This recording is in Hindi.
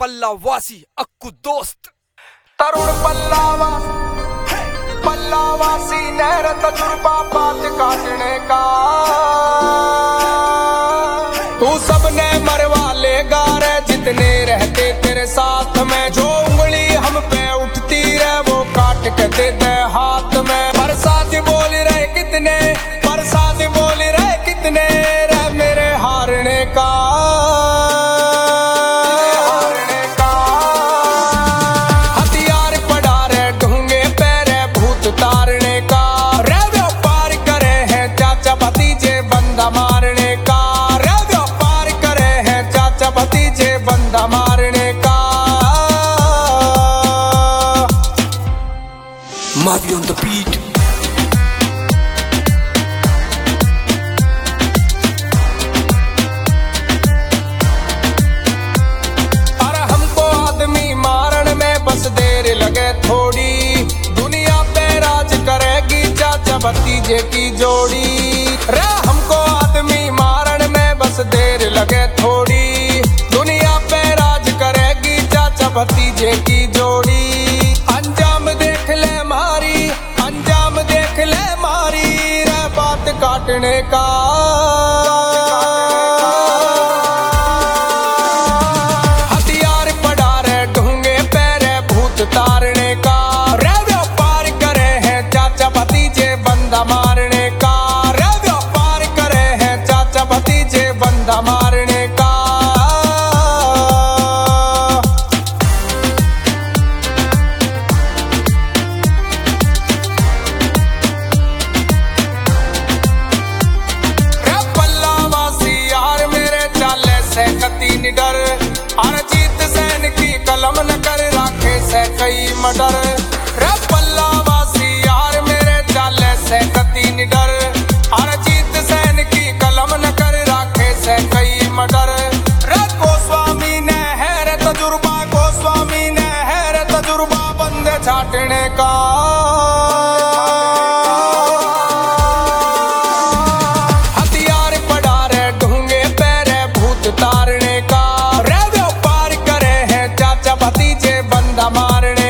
पल्लावासी अक्कू दोस्त तरुण पल्लावासी नहर तजुर्बा बात काटने का तू सबने मरवा लेगा रे जितने रहते तेरे साथ में। जो उंगली हम पे उठती रहे वो काट के दे दे हाथ में। बरसात बोल रहे कितने, बरसात बोल रहे कितने रे मेरे हारने का हथियार पड़ा रे ढूंगे पैरे भूत तारने का। रे व्यापार करे हैं चाचा भतीजे बंदा मारने का। रे व्यापार करे हैं चाचा भतीजे बंदा मारने का। Mavi on the beat। बस देर लगे थोड़ी दुनिया पे राज करेगी चाचा भतीजे की जोड़ी। रे हमको आदमी मारन में बस देर लगे थोड़ी दुनिया पे राज करेगी चाचा भतीजे की जोड़ी। अंजाम देख ले मारी, अंजाम देख ले मारी रे बात काटने का। तारने का रे व्यापार करे हैं चाचा भतीजे बंदा मारने का। रे व्यापार करे हैं चाचा भतीजे बंदा मारने का। रे पल्लावासी यार मेरे चाले से कती निडर। अरजीत सैन की कलम न कर राखे से कई मडर। रे पल्लावासी यार मेरे चाले से कती निडर। अरजीत सैन की कलम न कर राखे से कई मडर। रे गोस्वामी ने है रे तजुर्बा, गोस्वामी ने है रे तजुर्बा बंदे छाटने का। हथियार पड़ा रे ढूंगे पैरे भूत तारने का। रे व्यापार करे हैं चाचा भतीजे बंदा मारने